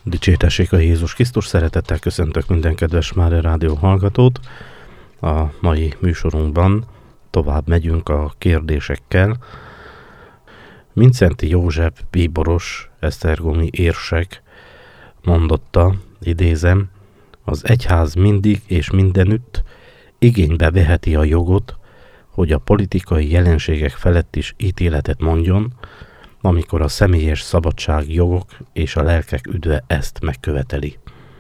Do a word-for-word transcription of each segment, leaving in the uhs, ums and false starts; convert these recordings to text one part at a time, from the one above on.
Dicsértessék a Jézus Krisztus, szeretettel köszöntök minden kedves Mária Rádió hallgatót. A mai műsorunkban tovább megyünk a kérdésekkel. Mindszenty József bíboros, esztergomi érsek mondotta, idézem, az egyház mindig és mindenütt igénybe veheti a jogot, hogy a politikai jelenségek felett is ítéletet mondjon, amikor a személyes szabadság, jogok és a lelkek üdve ezt megköveteli.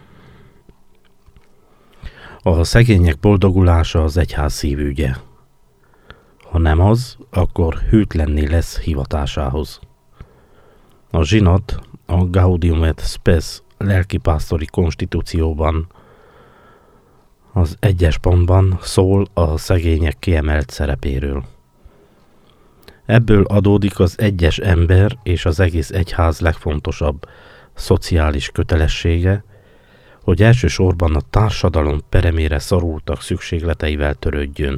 A szegények boldogulása az egyház szívügye. Ha nem az, akkor hűtlenné lesz hivatásához. A zsinat a Gaudium et Spes lelkipásztori konstitúcióban az egyes pontban szól a szegények kiemelt szerepéről. Ebből adódik az egyes ember és az egész egyház legfontosabb szociális kötelessége, hogy elsősorban a társadalom peremére szorultak szükségleteivel törődjön.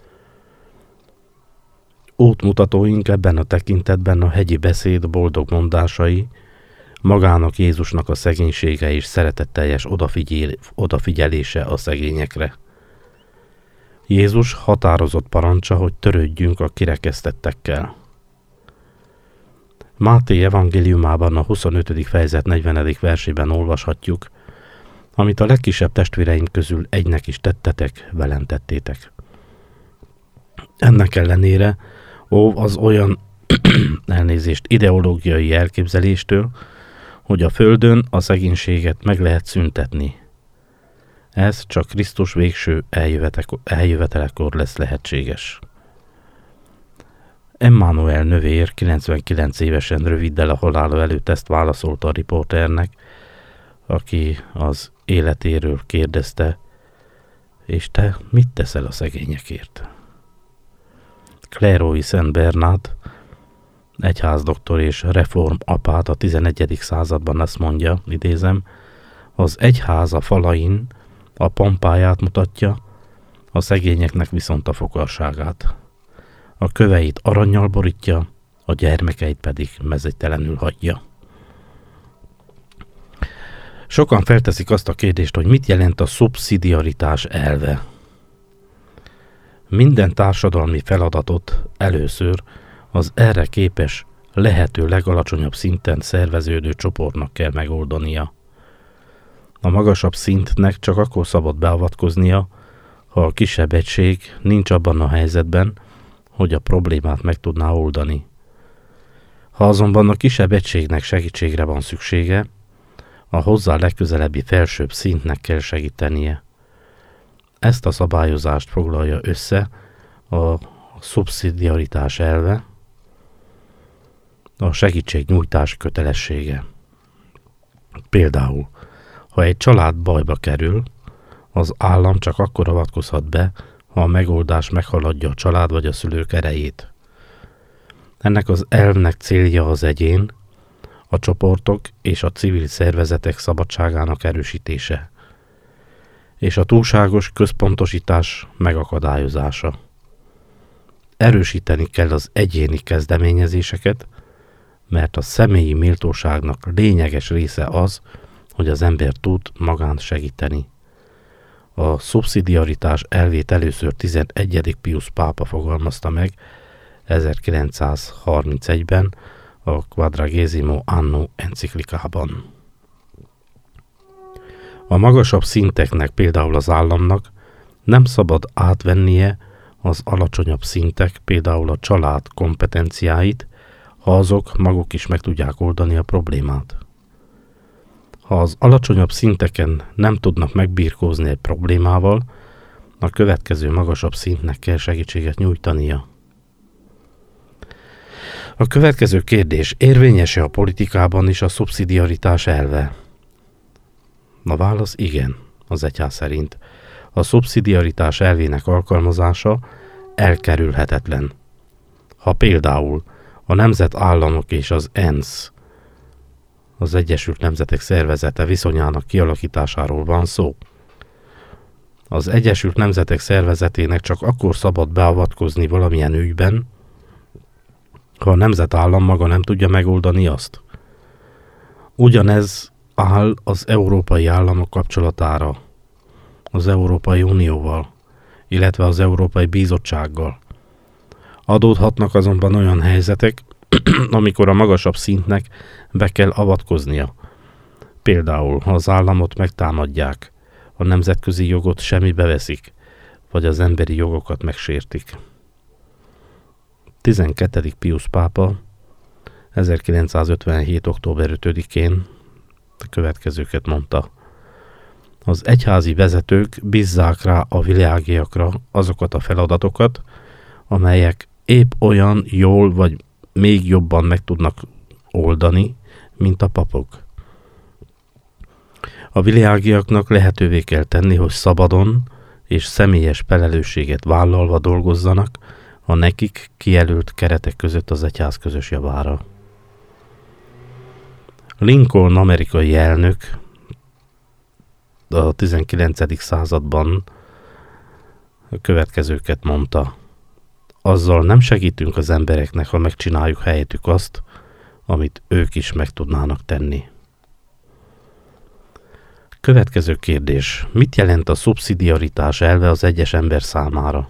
Útmutatóink ebben a tekintetben a hegyi beszéd boldog mondásai, magának Jézusnak a szegénysége és szeretetteljes odafigyel, odafigyelése a szegényekre. Jézus határozott parancsa, hogy törődjünk a kirekesztettekkel. Máté evangéliumában a huszonötödik fejezet negyvenedik versében olvashatjuk, amit a legkisebb testvéreim közül egynek is tettetek, velem tettétek. Ennek ellenére óv az olyan elnézést ideológiai elképzeléstől, hogy a földön a szegénységet meg lehet szüntetni. Ez csak Krisztus végső eljövetelekor lesz lehetséges. Emmanuel növér kilencvenkilenc évesen röviddel a halála előtt ezt válaszolta a riporternek, aki az életéről kérdezte, és te mit teszel a szegényekért? Clairvaux-i Szent Bernát, egyházdoktor és reform apát a tizenegyedik században azt mondja, idézem, az egyház a falain a pompáját mutatja, a szegényeknek viszont a fogarságát. A köveit arannyal borítja, a gyermekeit pedig mezejtelenül hagyja. Sokan felteszik azt a kérdést, hogy mit jelent a szubszidiaritás elve. Minden társadalmi feladatot először az erre képes, lehető legalacsonyabb szinten szerveződő csoportnak kell megoldania. A magasabb szintnek csak akkor szabad beavatkoznia, ha a kisebb egység nincs abban a helyzetben, hogy a problémát meg tudná oldani. Ha azonban a kisebb egységnek segítségre van szüksége, a hozzá legközelebbi felsőbb szintnek kell segítenie. Ezt a szabályozást foglalja össze a szubszidiaritás elve, a segítségnyújtás kötelessége. Például, ha egy család bajba kerül, az állam csak akkor avatkozhat be, ha a megoldás meghaladja a család vagy a szülők erejét. Ennek az elvnek célja az egyén, a csoportok és a civil szervezetek szabadságának erősítése, és a túlságos központosítás megakadályozása. Erősíteni kell az egyéni kezdeményezéseket, mert a személyi méltóságnak lényeges része az, hogy az ember tud magán segíteni. A szubszidiaritás elvét először tizenegyedik Piusz pápa fogalmazta meg ezerkilencszázharmincegyben a Quadragesimo Anno enciklikában. A magasabb szinteknek, például az államnak nem szabad átvennie az alacsonyabb szintek, például a család kompetenciáit, ha azok maguk is meg tudják oldani a problémát. Ha az alacsonyabb szinteken nem tudnak megbirkózni egy problémával, a következő magasabb szintnek kell segítséget nyújtania. A következő kérdés, érvényes-e a politikában is a szubszidiaritás elve? A válasz igen, az egyház szerint. A szubszidiaritás elvének alkalmazása elkerülhetetlen. Ha például a nemzetállamok és az ENSZ, az Egyesült Nemzetek Szervezete viszonyának kialakításáról van szó, az Egyesült Nemzetek Szervezetének csak akkor szabad beavatkozni valamilyen ügyben, ha a nemzetállam maga nem tudja megoldani azt. Ugyanez áll az európai államok kapcsolatára, az Európai Unióval, illetve az Európai Bizottsággal. Adódhatnak azonban olyan helyzetek, amikor a magasabb szintnek be kell avatkoznia. Például, ha az államot megtámadják, a nemzetközi jogot semmibe veszik, vagy az emberi jogokat megsértik. tizenkettedik Piusz pápa ezerkilencszázötvenhét. október ötödikén a következőket mondta. Az egyházi vezetők bízzák rá a világiakra azokat a feladatokat, amelyek épp olyan jól vagy még jobban meg tudnak oldani, mint a papok. A világiaknak lehetővé kell tenni, hogy szabadon és személyes felelősséget vállalva dolgozzanak a nekik kijelölt keretek között az egyház közös javára. Lincoln amerikai elnök a tizenkilencedik században a következőket mondta. Azzal nem segítünk az embereknek, ha megcsináljuk helyettük azt, amit ők is meg tudnának tenni. Következő kérdés. Mit jelent a szubszidiaritás elve az egyes ember számára?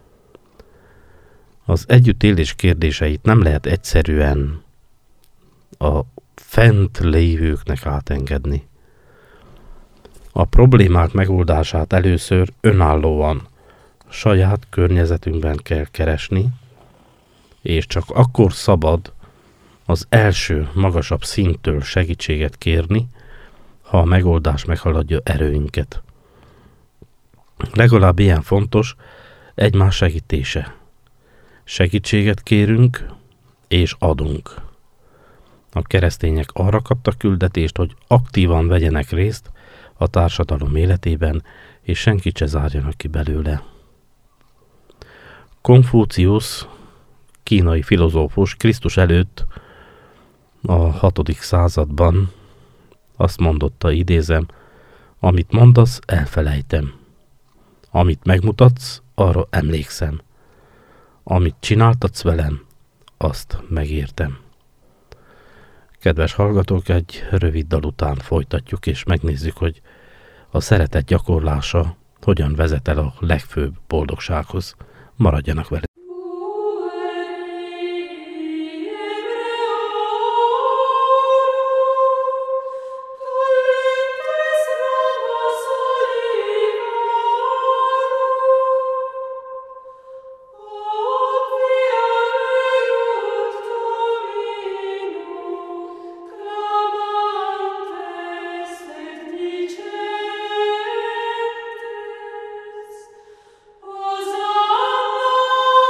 Az együttélés kérdéseit nem lehet egyszerűen a fent lévőknek átengedni. A problémák megoldását először önállóan, saját környezetünkben kell keresni, és csak akkor szabad az első, magasabb szinttől segítséget kérni, ha a megoldás meghaladja erőinket. Legalább ilyen fontos egymás segítése. Segítséget kérünk és adunk. A keresztények arra kaptak küldetést, hogy aktívan vegyenek részt a társadalom életében, és senkit se zárjanak ki belőle. Konfúciusz, kínai filozófus Krisztus előtt a hatodik században azt mondotta, idézem, amit mondasz, elfelejtem. Amit megmutatsz, arra emlékszem. Amit csináltatsz velem, azt megértem. Kedves hallgatók, egy rövid dal után folytatjuk, és megnézzük, hogy a szeretet gyakorlása hogyan vezet el a legfőbb boldogsághoz. Maradjanak velünk! Hosanna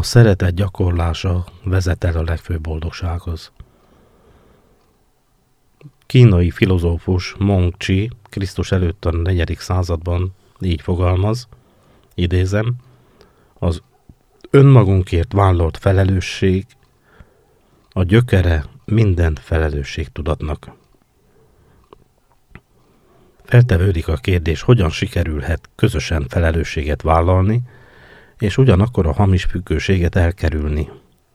szeretet gyakorlása vezet el a legfőbb boldogsághoz. Kínai filozófus Mong Chi Krisztus előtt a negyedik században így fogalmaz, idézem, az önmagunkért vállalt felelősség a gyökere minden felelősségtudatnak. Feltevődik a kérdés, hogyan sikerülhet közösen felelősséget vállalni, és ugyanakkor a hamis függőséget elkerülni.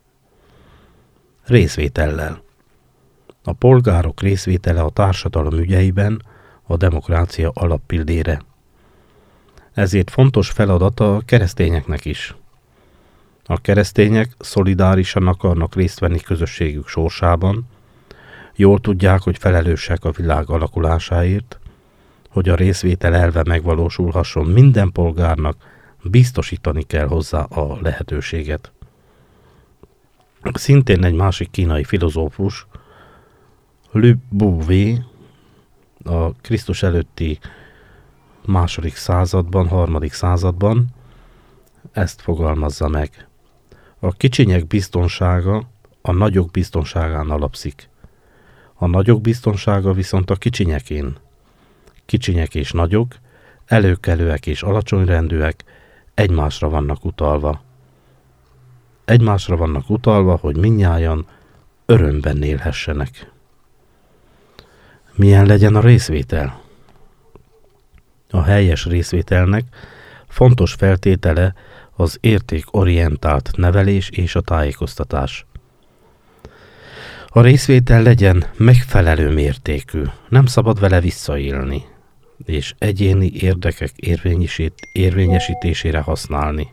Részvétellel. A polgárok részvétele a társadalom ügyeiben a demokrácia alappillére. Ezért fontos feladata a keresztényeknek is. A keresztények szolidárisan akarnak részt venni közösségük sorsában, jól tudják, hogy felelősek a világ alakulásáért, hogy a részvétel elve megvalósulhasson, minden polgárnak biztosítani kell hozzá a lehetőséget. Szintén egy másik kínai filozófus, Lu Bu-wei, a Krisztus előtti második században, harmadik században ezt fogalmazza meg. A kicsinyek biztonsága a nagyok biztonságán alapszik. A nagyok biztonsága viszont a kicsinyekén. Kicsinyek és nagyok, előkelőek és alacsonyrendűek egymásra vannak utalva. Egymásra vannak utalva, hogy mindnyájan örömben élhessenek. Milyen legyen a részvétel? A helyes részvételnek fontos feltétele az értékorientált nevelés és a tájékoztatás. A részvétel legyen megfelelő mértékű, nem szabad vele visszaélni, és egyéni érdekek érvényesítésére használni.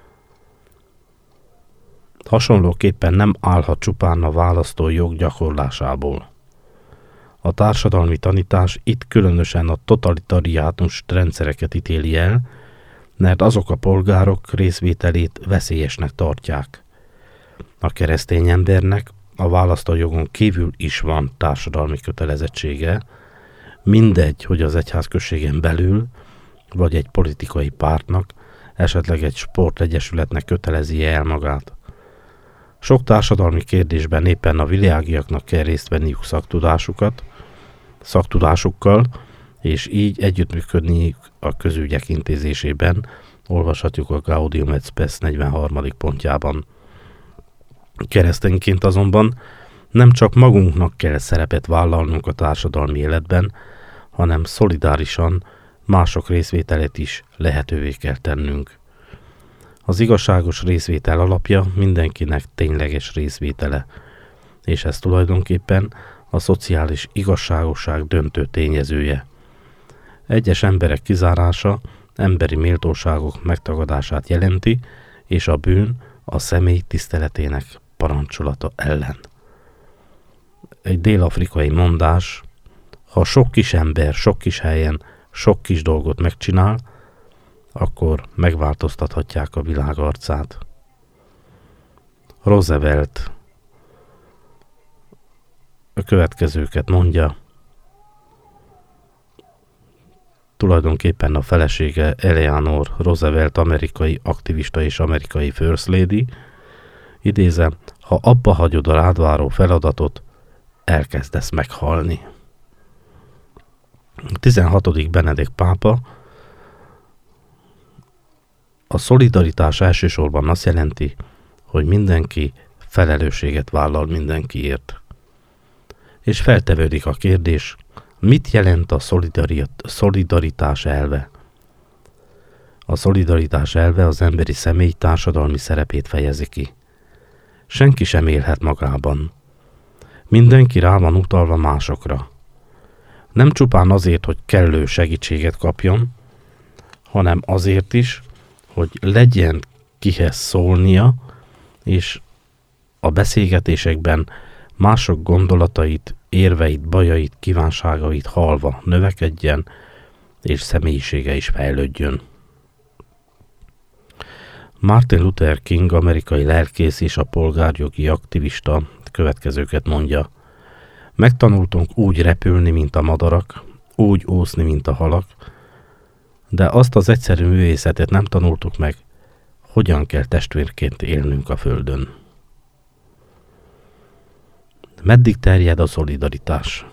Hasonlóképpen nem állhat csupán a választói jog gyakorlásából. A társadalmi tanítás itt különösen a totalitariánus rendszereket ítéli el, mert azok a polgárok részvételét veszélyesnek tartják. A keresztény embernek a választójogon kívül is van társadalmi kötelezettsége, mindegy, hogy az egyházközségen belül, vagy egy politikai pártnak, esetleg egy sportegyesületnek kötelezi el magát. Sok társadalmi kérdésben éppen a világiaknak kell részt venniük szaktudásukat, szaktudásukkal, és így együttműködniük a közügyek intézésében, olvashatjuk a Gaudium et Spes negyvenharmadik pontjában. Keresztényként azonban nem csak magunknak kell szerepet vállalnunk a társadalmi életben, hanem szolidárisan mások részvételét is lehetővé kell tennünk. Az igazságos részvétel alapja mindenkinek tényleges részvétele, és ez tulajdonképpen a szociális igazságosság döntő tényezője. Egyes emberek kizárása emberi méltóságok megtagadását jelenti, és a bűn a személy tiszteletének parancsolata ellen. Egy dél-afrikai mondás, ha sok kis ember sok kis helyen sok kis dolgot megcsinál, akkor megváltoztathatják a világ arcát. Roosevelt a következőket mondja, tulajdonképpen a felesége Eleanor Roosevelt amerikai aktivista és amerikai First Lady, idézem, ha abba hagyod a rád váró feladatot, elkezdesz meghalni. A tizenhatodik Benedikt pápa a szolidaritás elsősorban azt jelenti, hogy mindenki felelősséget vállal mindenkiért. És feltevődik a kérdés, mit jelent a szolidaritás elve? A szolidaritás elve az emberi személy társadalmi szerepét fejezi ki. Senki sem élhet magában. Mindenki rá van utalva másokra. Nem csupán azért, hogy kellő segítséget kapjon, hanem azért is, hogy legyen kihez szólnia, és a beszélgetésekben mások gondolatait, érveit, bajait, kívánságait hallva növekedjen, és személyisége is fejlődjön. Martin Luther King, amerikai lelkész és a polgárjogi aktivista következőket mondja. Megtanultunk úgy repülni, mint a madarak, úgy úszni, mint a halak, de azt az egyszerű művészetet nem tanultuk meg, hogyan kell testvérként élnünk a Földön. Meddig terjed a szolidaritás?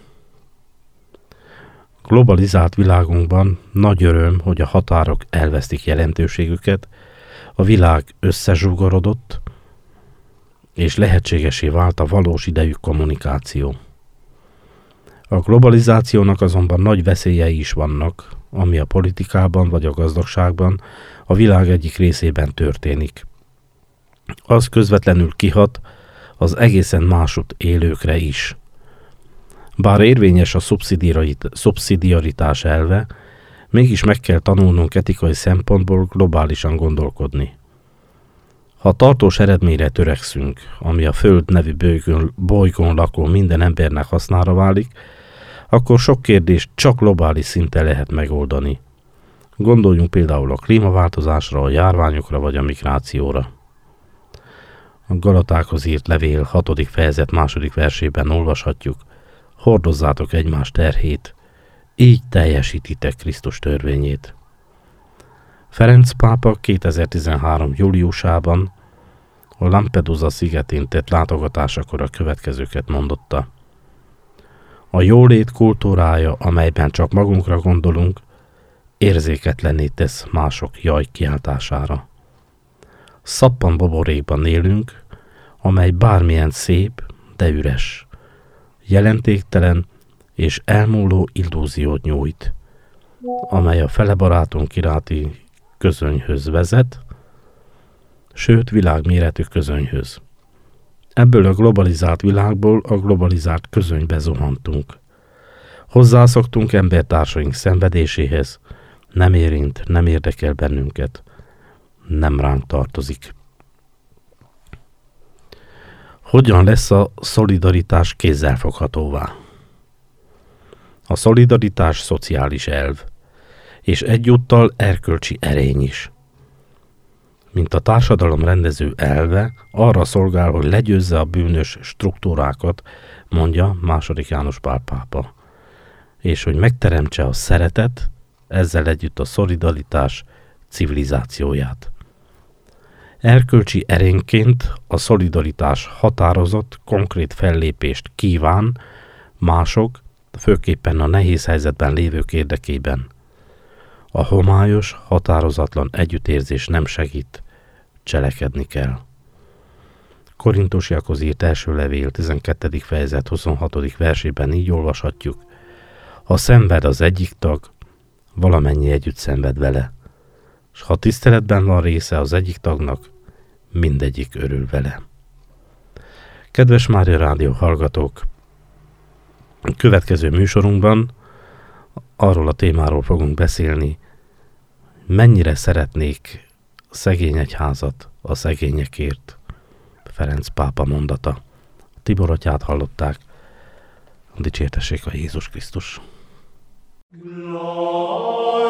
Globalizált világunkban nagy öröm, hogy a határok elvesztik jelentőségüket, a világ összezsugorodott, és lehetségesé vált a valós idejű kommunikáció. A globalizációnak azonban nagy veszélyei is vannak, ami a politikában vagy a gazdagságban a világ egyik részében történik. Az közvetlenül kihat az egészen másút élőkre is. Bár érvényes a szubszidiaritás elve, mégis meg kell tanulnunk etikai szempontból globálisan gondolkodni. Ha tartós eredményre törekszünk, ami a Föld nevű bolygón, bolygón lakó minden embernek hasznára válik, akkor sok kérdést csak globális szinten lehet megoldani. Gondoljunk például a klímaváltozásra, a járványokra vagy a migrációra. A Galatákhoz írt levél hatodik fejezet második versében olvashatjuk: hordozzátok egymás terhét, így teljesítitek Krisztus törvényét. Ferenc pápa kétezer-tizenhárom. júliusában a Lampedusa szigetén tett látogatásakor a következőket mondotta: a jólét kultúrája, amelyben csak magunkra gondolunk, érzéketlenné tesz mások jaj kiáltására. Szappan boborékban élünk, amely bármilyen szép, de üres, jelentéktelen és elmúló illúziót nyújt, amely a fele barátunk iránti közönyhöz vezet, sőt világméretű közönyhöz. Ebből a globalizált világból a globalizált közönybe zuhantunk. Hozzászoktunk embertársaink szenvedéséhez, nem érint, nem érdekel bennünket, nem ránk tartozik. Hogyan lesz a szolidaritás kézzelfoghatóvá? A szolidaritás szociális elv, és egyúttal erkölcsi erény is. Mint a társadalom rendező elve, arra szolgál, hogy legyőzze a bűnös struktúrákat, mondja második János Pál pápa, és hogy megteremtse a szeretet, ezzel együtt a szolidaritás civilizációját. Erkölcsi erényként a szolidaritás határozott, konkrét fellépést kíván mások, főképpen a nehéz helyzetben lévők érdekében. A homályos, határozatlan együttérzés nem segít, cselekedni kell. Korintusiakhoz írt első levél tizenkettedik fejezet huszonhatodik versében így olvashatjuk: ha szenved az egyik tag, valamennyi együtt szenved vele, és ha tiszteletben van része az egyik tagnak, mindegyik örül vele. Kedves Mária Rádió hallgatók! Következő műsorunkban arról a témáról fogunk beszélni, mennyire szeretnék szegény egyházat a szegényekért. Ferenc pápa mondata. Tibor atyát hallották. Dicsértessék a Jézus Krisztus. Gloria.